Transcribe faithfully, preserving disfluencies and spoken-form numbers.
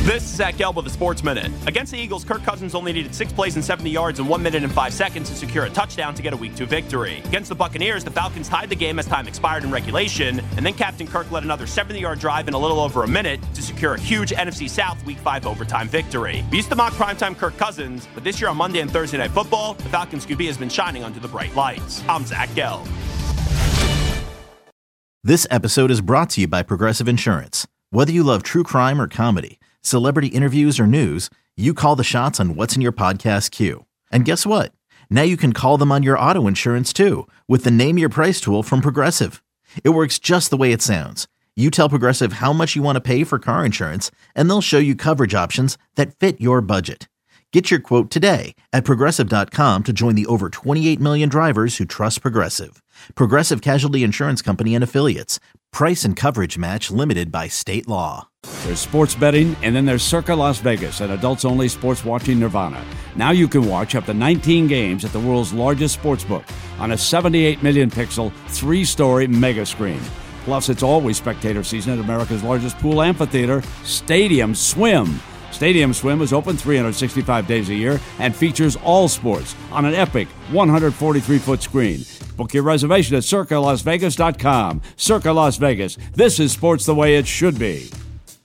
This is Zach Gelb with the Sports Minute. Against the Eagles, Kirk Cousins only needed six plays and seventy yards in one minute and five seconds to secure a touchdown to get a Week two victory. Against the Buccaneers, the Falcons tied the game as time expired in regulation, and then Captain Kirk led another seventy-yard drive in a little over a minute to secure a huge N F C South Week five overtime victory. We used to mock primetime Kirk Cousins, but this year on Monday and Thursday Night Football, the Falcons Q B has been shining under the bright lights. I'm Zach Gelb. This episode is brought to you by Progressive Insurance. Whether you love true crime or comedy, celebrity interviews or news, you call the shots on what's in your podcast queue. And guess what? Now you can call them on your auto insurance too with the Name Your Price tool from Progressive. It works just the way it sounds. You tell Progressive how much you want to pay for car insurance, and they'll show you coverage options that fit your budget. Get your quote today at Progressive dot com to join the over twenty-eight million drivers who trust Progressive. Progressive Casualty Insurance Company and Affiliates. Price and coverage match limited by state law. There's sports betting, and then there's Circa Las Vegas, an adults-only sports watching nirvana. Now you can watch up to nineteen games at the world's largest sportsbook on a seventy-eight million pixel, three-story mega screen. Plus, it's always spectator season at America's largest pool amphitheater, Stadium Swim. Stadium Swim is open three hundred sixty-five days a year and features all sports on an epic one hundred forty-three foot screen. Book your reservation at Circa Las Vegas dot com. Circa Las Vegas. This is sports the way it should be.